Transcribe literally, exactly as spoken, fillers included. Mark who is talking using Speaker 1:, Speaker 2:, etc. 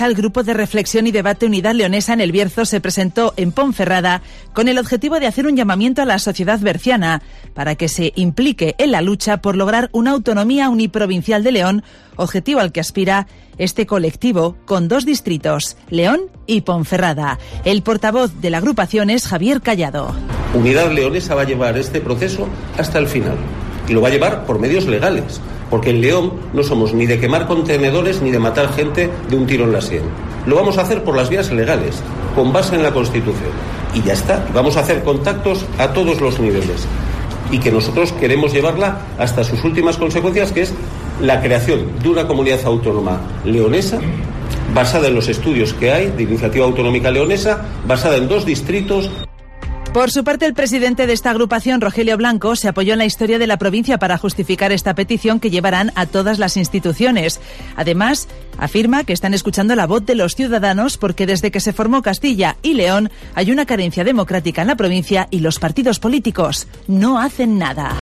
Speaker 1: El grupo de reflexión y debate Unidad Leonesa en El Bierzo se presentó en Ponferrada con el objetivo de hacer un llamamiento a la sociedad berciana para que se implique en la lucha por lograr una autonomía uniprovincial de León, objetivo al que aspira este colectivo con dos distritos, León y Ponferrada. El portavoz de la agrupación es Javier Callado.
Speaker 2: Unidad Leonesa va a llevar este proceso hasta el final y lo va a llevar por medios legales. Porque en León no somos ni de quemar contenedores ni de matar gente de un tiro en la sien. Lo vamos a hacer por las vías legales, con base en la Constitución. Y ya está. Vamos a hacer contactos a todos los niveles. Y que nosotros queremos llevarla hasta sus últimas consecuencias, que es la creación de una comunidad autónoma leonesa, basada en los estudios que hay de iniciativa autonómica leonesa, basada en dos distritos.
Speaker 1: Por su parte, el presidente de esta agrupación, Rogelio Blanco, se apoyó en la historia de la provincia para justificar esta petición que llevarán a todas las instituciones. Además, afirma que están escuchando la voz de los ciudadanos porque desde que se formó Castilla y León hay una carencia democrática en la provincia y los partidos políticos no hacen nada.